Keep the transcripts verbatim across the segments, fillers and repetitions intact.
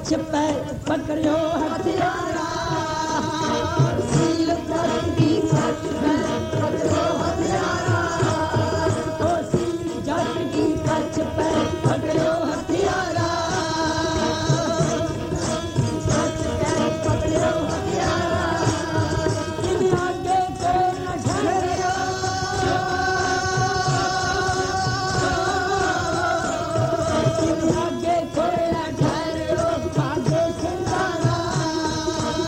कछ पे पकड़ियो हथियारा सील जट की कछ पे पकड़ियो हथियारा ओ सील जट की कछ पे पकड़ियो हथियारा कछ पे पकड़ियो हथियारा इन आगे को न ठहरियो इन आगे कोई न ठहरियो भागे सिंगारा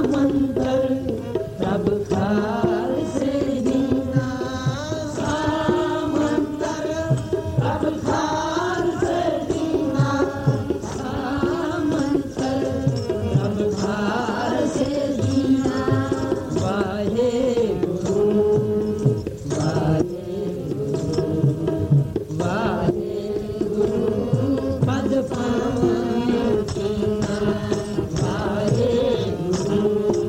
ਮੰਤਰ ਪ੍ਰਭ ਖਾਲਸੇ ਦੀਨਾ ਸਾ ਮੰਤਰ ਪ੍ਰਭ ਖਾਲਸੇ ਦੀਨਾ ਸਾ ਮੰਤਰ ਪ੍ਰਭ ਖਾਲਸੇ ਦੀਨਾ ਵਾਹਿਗੁਰੂ ਵਾਹਿਗੁਰੂ ਵਾਹਿਗੁਰੂ ਪਦ ਪਾਵਨ ਕੀਨਾ ਵਾਹਿਗੁਰੂ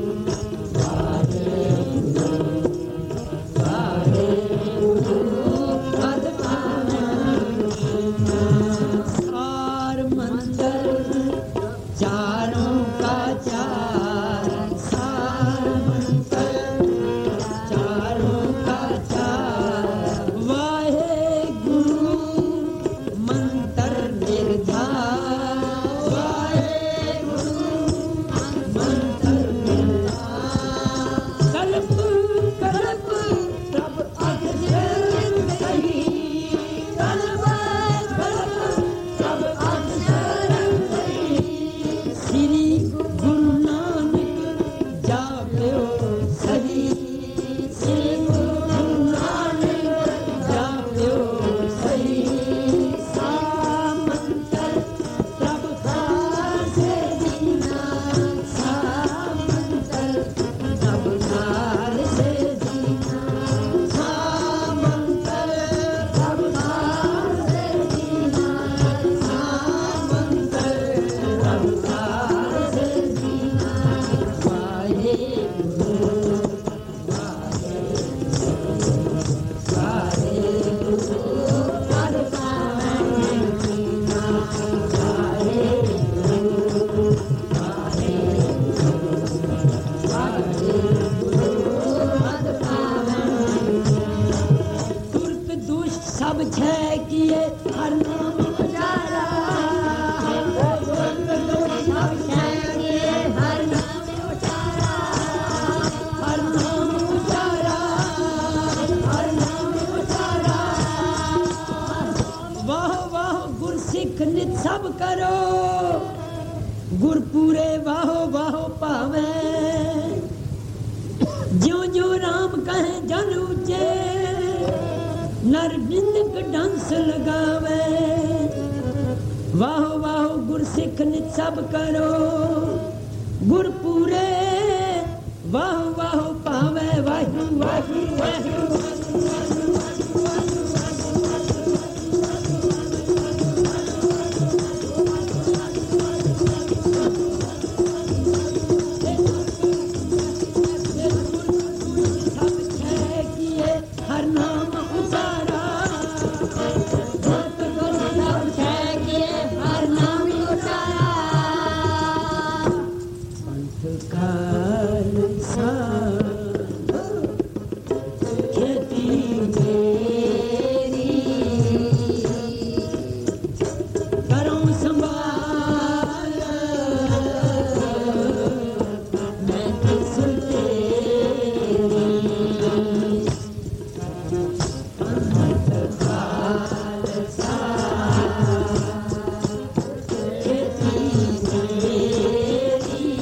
ਵਾਹਿਗੁਰੂ ਵਾਹਿਗੁਰੂ ਪਦ ਪਾਵਨ ਕੀਨਾ ਸਾਰ ਮੰਦਰ ਚਾਰੋਂ ਕਾ ਚਾਰ ਸਾਰ ਮੰਦਰ ਚਾਰੋਂ ਕਾ ਚਾਰ ਵਾਹਿਗੁਰੂ ਮੰਤਰ ਨਿਰਧਾਰ ਵਾਹਿਗੁਰੂ ਮੰਤਰ ਨਿਰਧਾਰ ਕਲਪ ਕਲਪ ਪ੍ਰਭ ਅਕਸ਼ਰ ਸਹੀ ਕਲਪ ਕਲਪ ਪ੍ਰਭ ਅਕਸ਼ਰ ਸਹੀ ਸ੍ਰੀ ਗੁਰੂ ਨਾਨਕ ਜਾਪਿਓ ਸਹੀ ਸ੍ਰੀ ਗੁਰੂ ਨਾਨਕ ਜਾਪਿਓ ਸਹੀ ਸਾ ਮੰਤਰ ਪ੍ਰਭ ਖਾਲਸੇ ਦੀਨਾ ਸਾ ਮੰਤਰ ਪ੍ਰਭ ਖਾਲਸੇ ਦੀਨਾ ਸਾ ਮੰਤਰ ਪ੍ਰਭ ਖਾਲਸੇ ਦੀਨਾ ਸਾ ਮੰਤਰ ਪ੍ਰਭ ਖਾਲਸੇ ਦੀਨਾ ਵਾਹਿਗੁਰੂ ਵਾਹਿਗੁਰੂ ਪਦ ਪਾਵਨ ਕੀਨਾ ਵਾਹਿਗੁਰੂ ਵਾਹਿਗੁਰੂ ਪਦ ਪਾਵਨ ਤੁਰਕ ਦੁਸ਼ਟ ਸਭ ਛੈ ਕੀਏ ਹਰ ਨਾਮ ਉਚਾਰਾ ਤੁਰਕ ਦੁਸ਼ਟ ਸਭ ਛੈ ਕੀਏ ਹਰ ਨਾਮ ਉਚਾਰਾ ਹਰ ਨਾਮ ਉਚਾਰਾ ਹਰ ਨਾਮ ਉਚਾਰਾ ਵਾਹ ਵਾਹ ਗੁਰਸਿੱਖ ਨਿਤ ਸਭ ਕਰੋ ਗੁਰਪੂਰੇ ਵਾਹੋ ਵਾਹੋ ਭਾਵੇਂ ਜਿਉ ਜਿਉ ਰਾਮ ਕਹੇ ਜਨ ਉਚੇ ਨਰ ਬਿੰਦਕ ਡੰਸ ਲਗਾਵੇ ਵਾਹੋ ਵਾਹੋ ਗੁਰਸਿੱਖ ਨਿਤ ਸਭ ਕਰੋ ਗੁਰਪੂਰੇ ਵਾਹੋ ਵਾਹੋ ਭਾਵੇ ਵਾਹਿਗੁਰੂ ਵਾਹਿਗੁਰੂ ਵਾਹਿਗੁਰੂ ਸਭ ਛੈ ਕੀਏ ਹਰ ਨਾਮ ਉਚਾਰਾ ਗੁਰਤ ਗੁਰ ਸਭ ਛੈ ਕੀਏ ਹਰ ਨਾਮ ਉਚਾਰਾ ਸੰਤ ਖਾਲਸਾ ਖੇਤੀ ਮੇਰੀ ਕਰੋ ਸੰਭਾਲ ਮੈਂ ਕਿਸ ਤੇਰੀ ਸੰਤ ਖਾਲਸਾ ਖੇਤੀ ਮੇਰੀ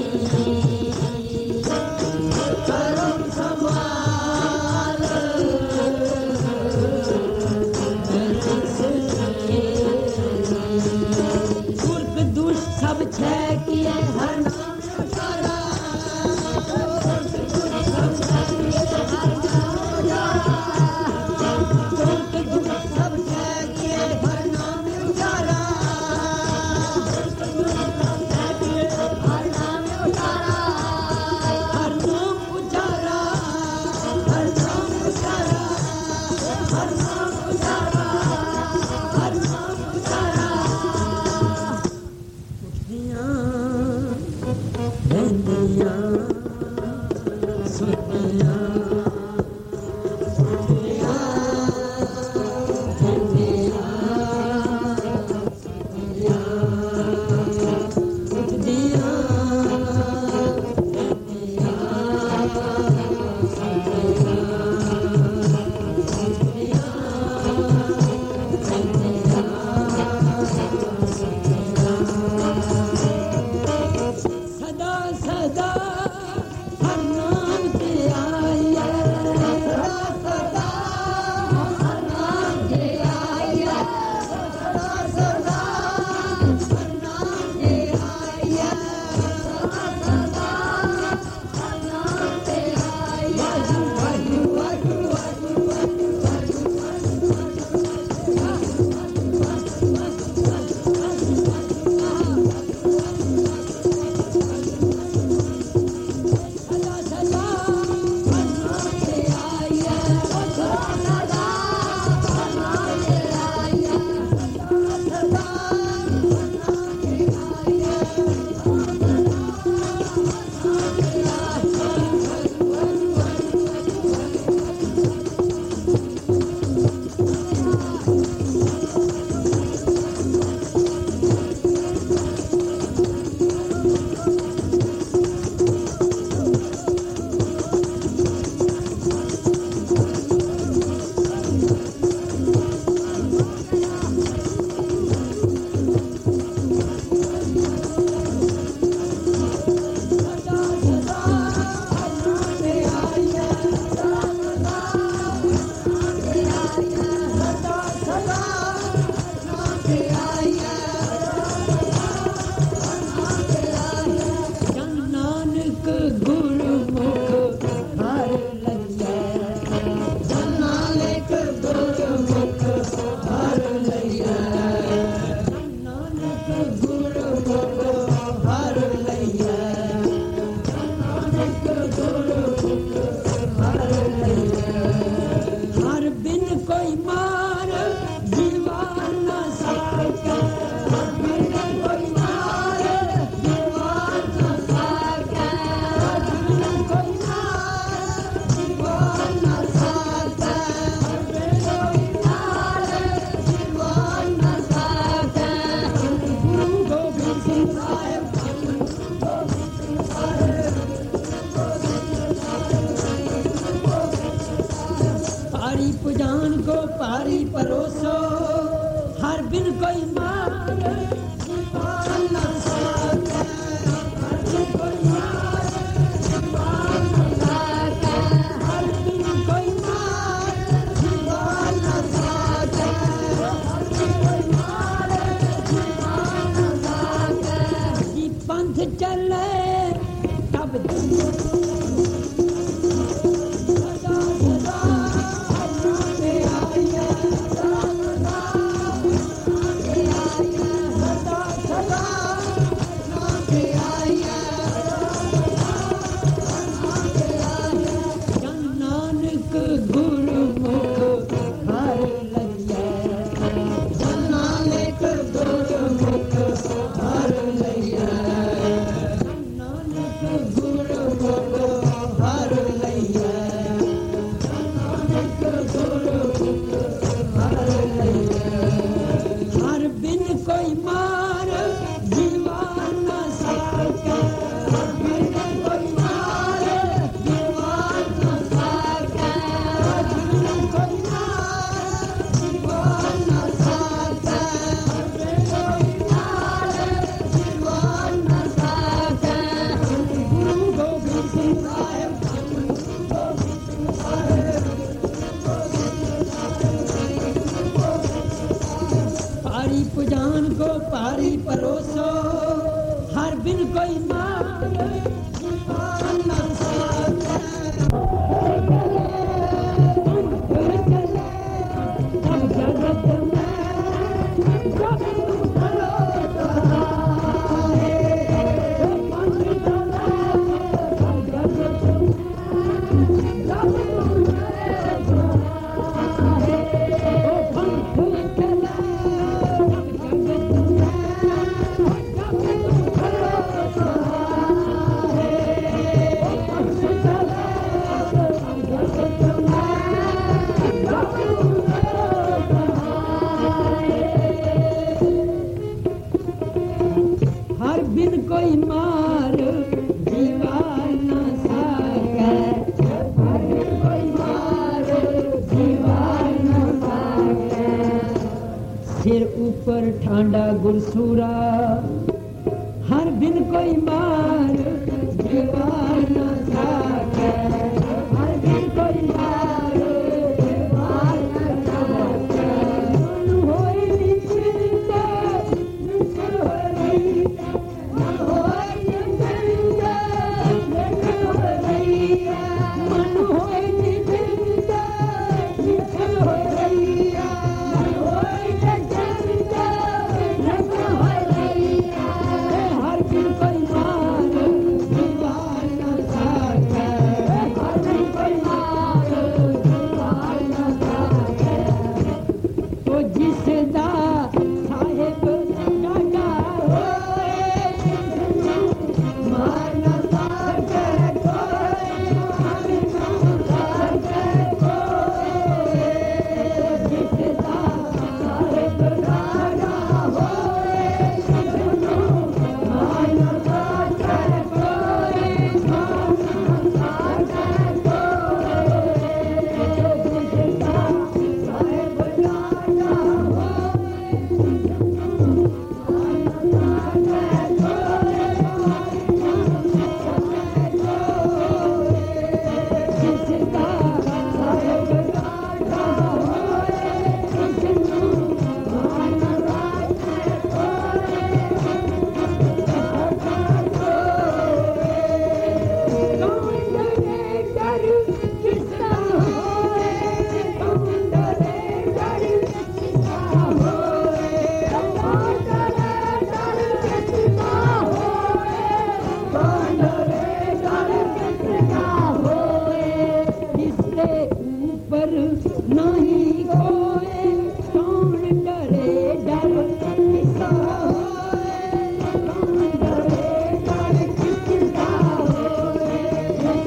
ਕਰੋ ਸੰਭਾਲ ਮੈਂ ਕਿਸ ਤੇਰੀ ਗੁਰਕ ਦੁਸ਼ਟ ਸਭ ਛੈ ਕੀਏ ਹਰ ਨਾਮ ਉਚਾਰਾ ਗੁਰਕ ਦੁਸ਼ਟ ਸਭ ਛੈ ਕੀਏ ਹਰ ਨਾਮ ਉਚਾਰਾ ਗੁਰਕ ਦੁਸ਼ਟ ਸਭ ਛੈ ਕੀਏ ਹਰ ਨਾਮ ਉਚਾਰਾ ਗੁਰਕ ਦੁਸ਼ਟ ਸਭ ਛੈ ਕੀਏ ਹਰ ਨਾਮ ਉਚਾਰਾ ਹਰ ਨਾਮ ਉਚਾਰਾ ਹਰ ਨਾਮ ਉਚਾਰਾ ਹਰ ਨਾਮ ਉਚਾਰਾ ਹਰ ਨਾਮ ਉਚਾਰਾ ਉੱਠਦੀਆਂ ਰਹਿੰਦੀਆਂ ਸੁੱਤੀਆਂ ਉੱਠਦੀਆਂ ਰਹਿੰਦੀਆਂ ਸੁੱਤੀਆਂ ਉੱਠਦੀਆਂ ਸਦਾ ਸਦਾ हर बिन कोई मार दीवार न साके हर बिन कोई मार दीवार न साके हर बिन कोई मार दीवार न साके हर बिन कोई मार दीवार न साके गुरु गोबिंद सिंह साहिब पारी पुजान को पारी परोसो हर बिन कोई मार दीवार न साके हर बिन कोई मार दीवार न साके हर बिन कोई मार दीवार न साके हर बिन कोई मार दीवार न साके जी पंथ चले तब हर बिन कोई मार दीवार न साके हर बिन कोई मार दीवार न साके हर बिन कोई मार दीवार न साके हर बिन कोई मार दीवार न साके गुरु गोबिंद सिंह साहिब पारी पुजान को पारी परोसो हर बिन कोई मार दीवार न साके तब जगत में जब भरोसा है पंथ चले तब जगत में जब भरोसा है ओ पंथ चले हर बिन कोई मार दीवार न साके हर बिन कोई मार दीवार न साके सिर ऊपर ठांडा गुरसूरा हर बिन कोई मार दीवार न साके हर बिन कोई मार दीवार न साके मन होई निश्चिंते निश्चल होई मन होई निश्चिंते निश्चल होई मन होई निश्चिंते निश्चल होई मन होई निश्चिंते निश्चल होई हर बिन कोई मार दीवार न साके हर बिन कोई मार दीवार न साके तो जिसदा साहिब डाटा होए मार न साके कोई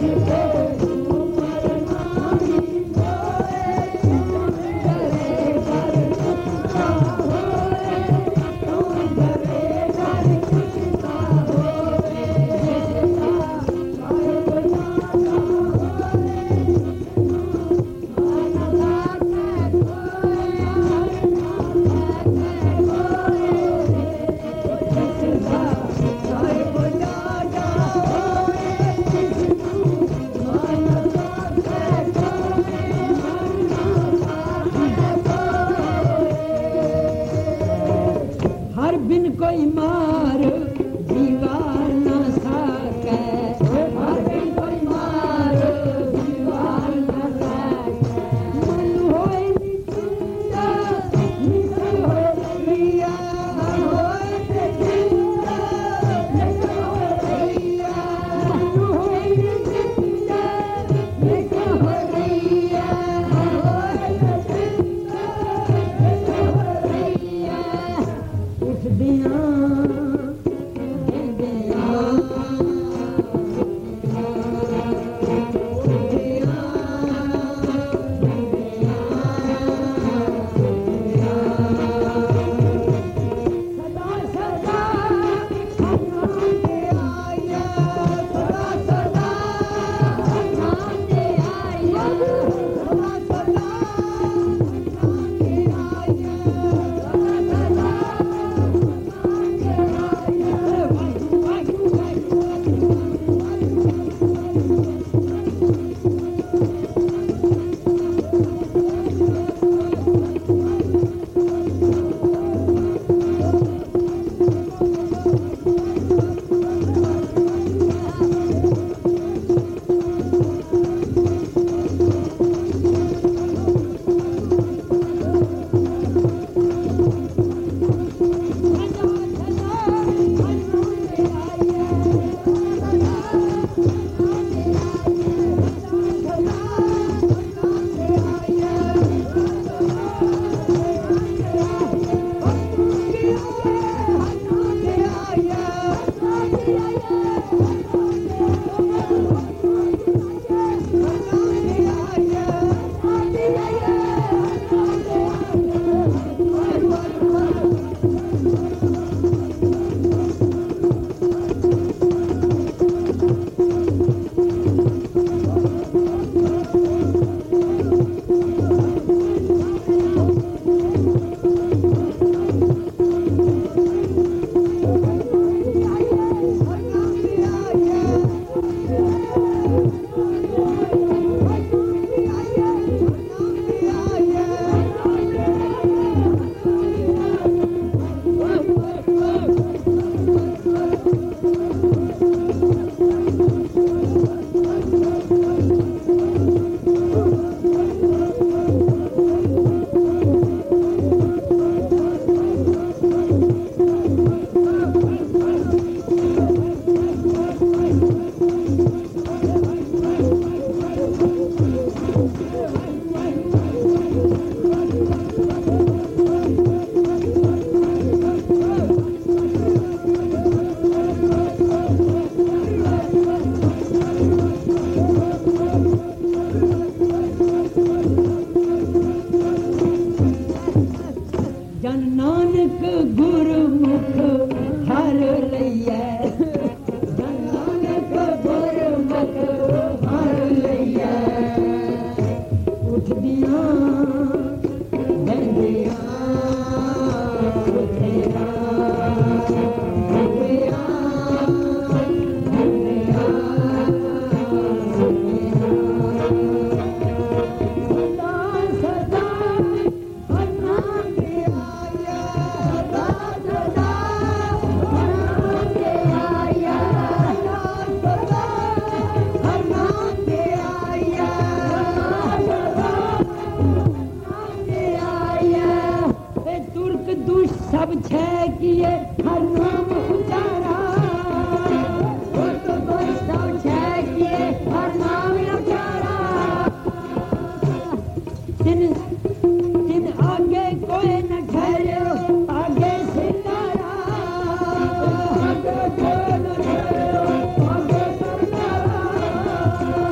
Thank you.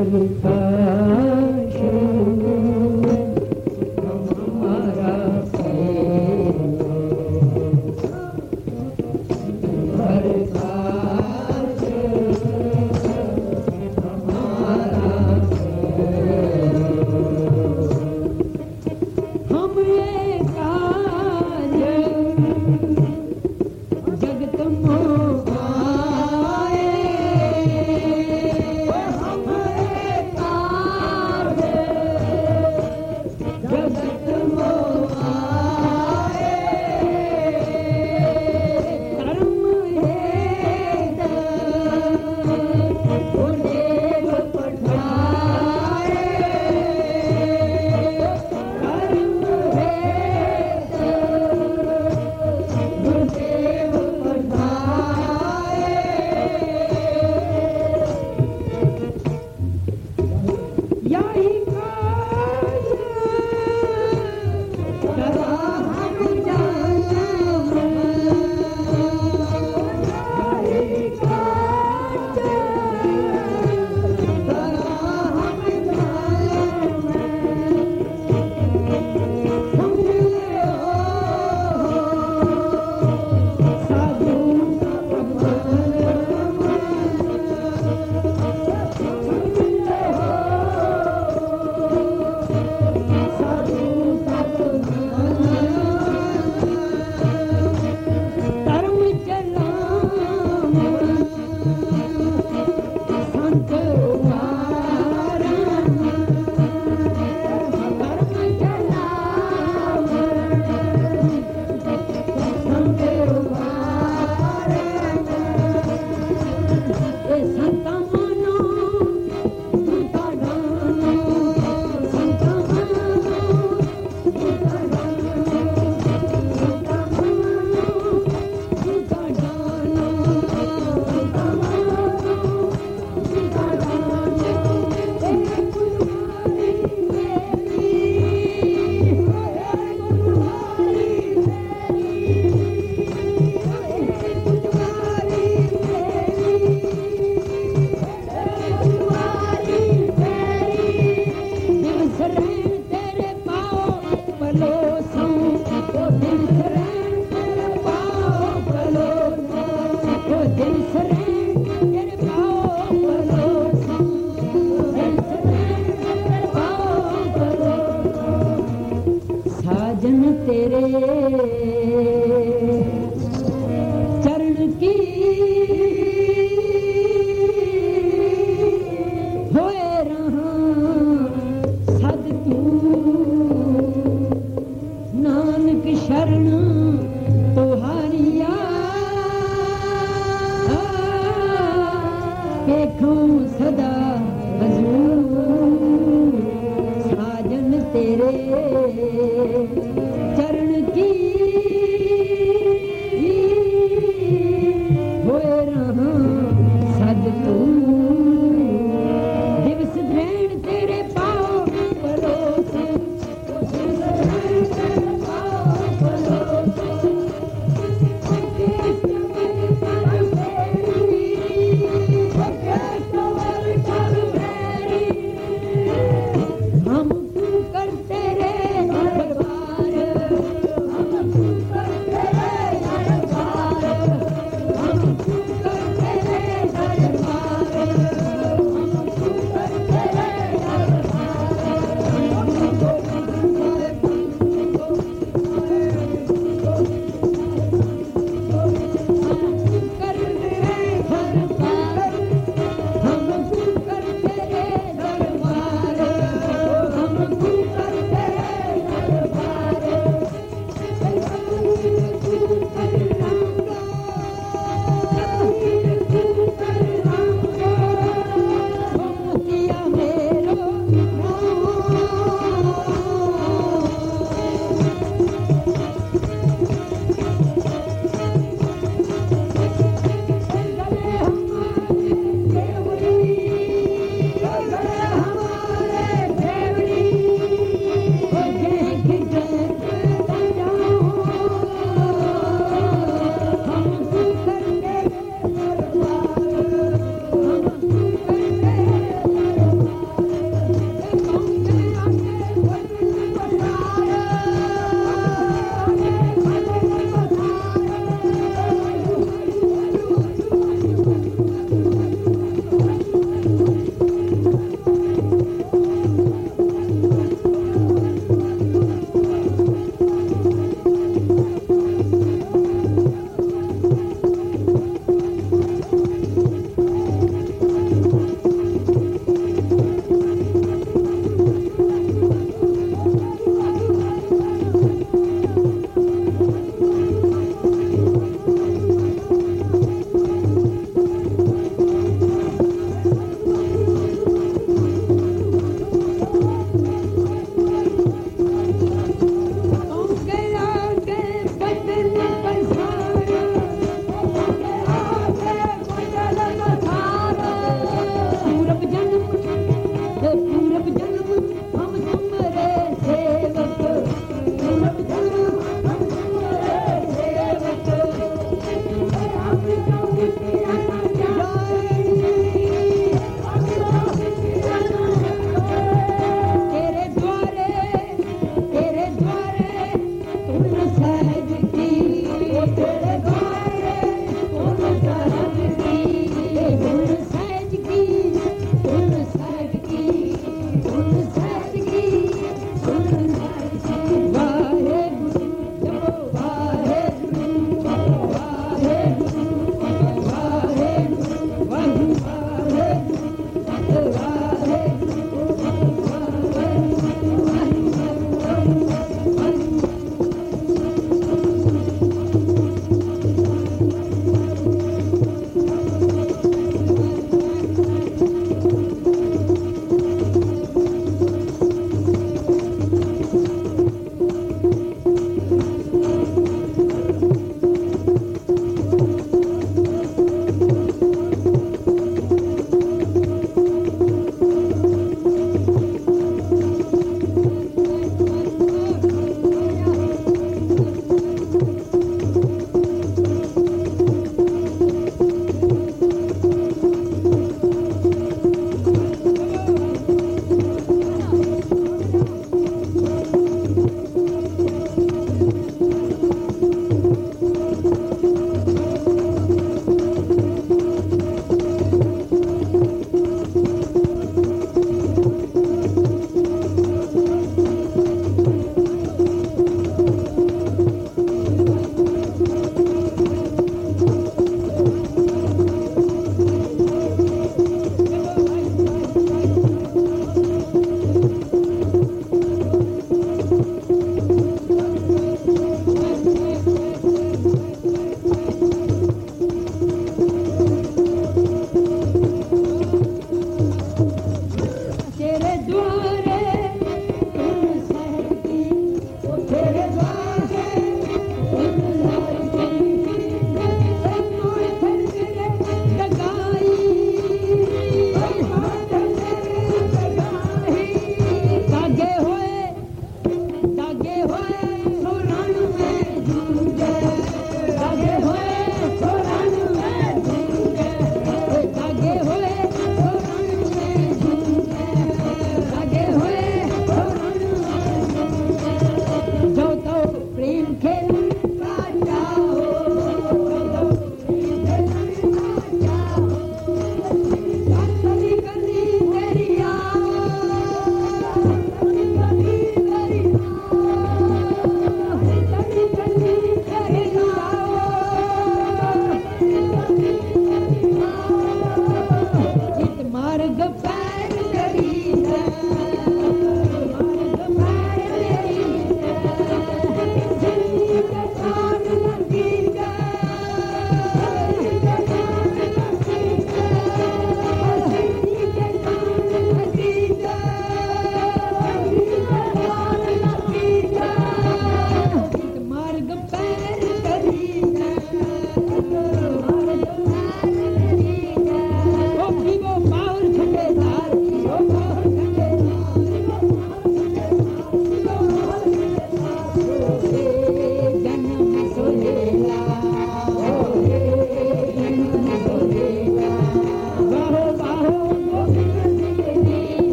हम करते रे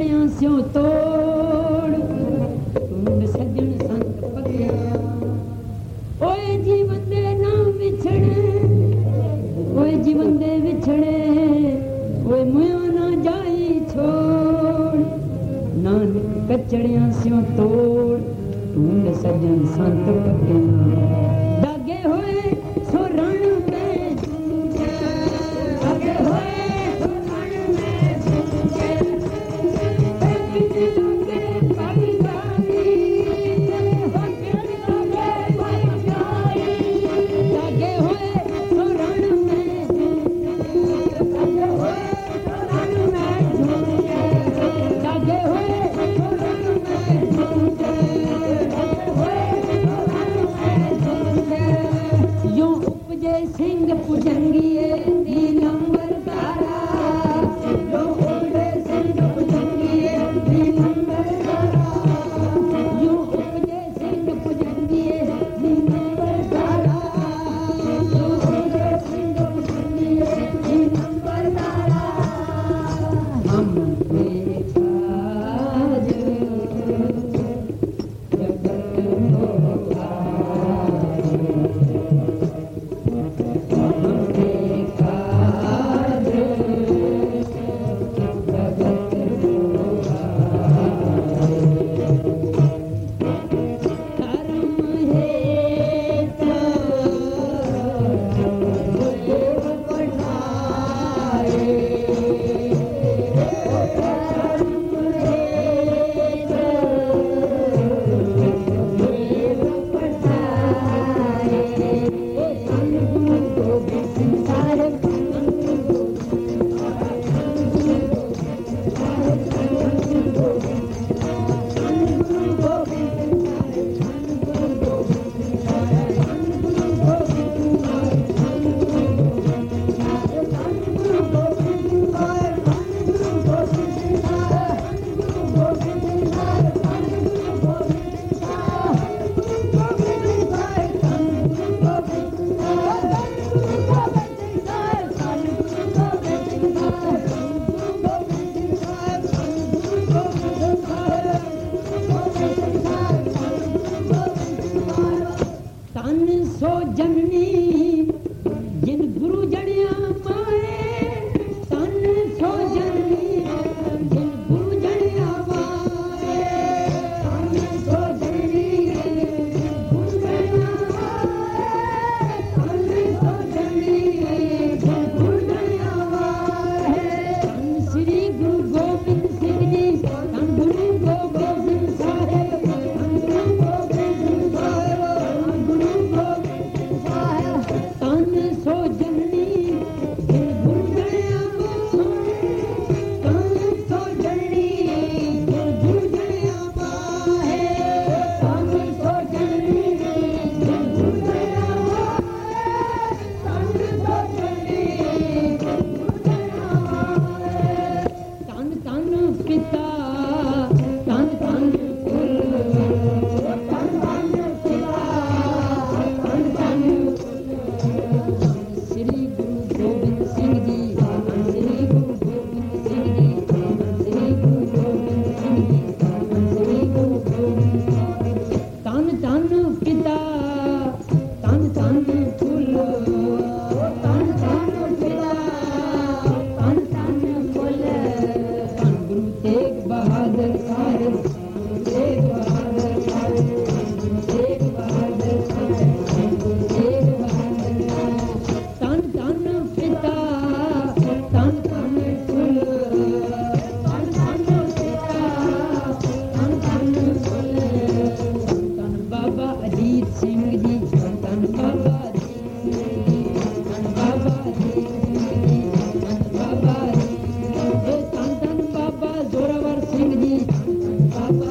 कचड़ियां स्यों तोड़ तूं सजन संत पकिया ओए जीवन दे ना विछड़े ओए जीवन दे विछड़े ओए मुयो ना जाई छोड़ नानक कचड़ियां स्यों तोड़ तूं सजन संत पकिया दागे होए सो रण में दागे होए सो रण में सिंह पुजंगिए नीलंबर तारा जो उपजे सिंह पुजंगिए नीलंबर तारा जो उपजे सिंह पुजंगिए नीलंबर तारा जो उपजे सिंह पुजंगिए नीलंबर तारा हम देखा Baba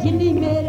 किन्नी मेरे